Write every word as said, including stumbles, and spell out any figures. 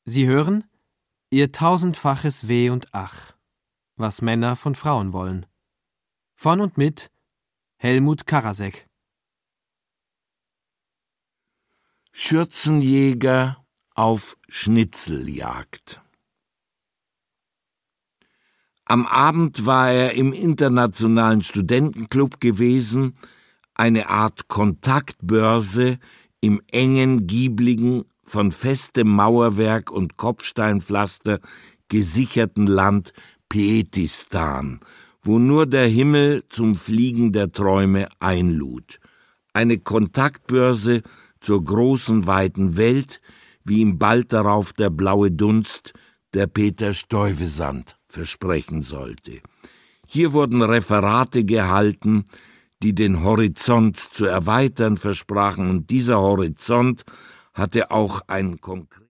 Sie hören Ihr tausendfaches Weh und Ach, was Männer von Frauen wollen. Von und mit Helmut Karasek. Schürzenjäger auf Schnitzeljagd. Am Abend war er im Internationalen Studentenclub gewesen, eine Art Kontaktbörse im engen, giebligen, von festem Mauerwerk und Kopfsteinpflaster gesicherten Land Pietistan, wo nur der Himmel zum Fliegen der Träume einlud. Eine Kontaktbörse zur großen, weiten Welt, wie ihm bald darauf der blaue Dunst, der Peter Stuyvesant, versprechen sollte. Hier wurden Referate gehalten, die den Horizont zu erweitern versprachen, und dieser Horizont hatte auch ein konkretes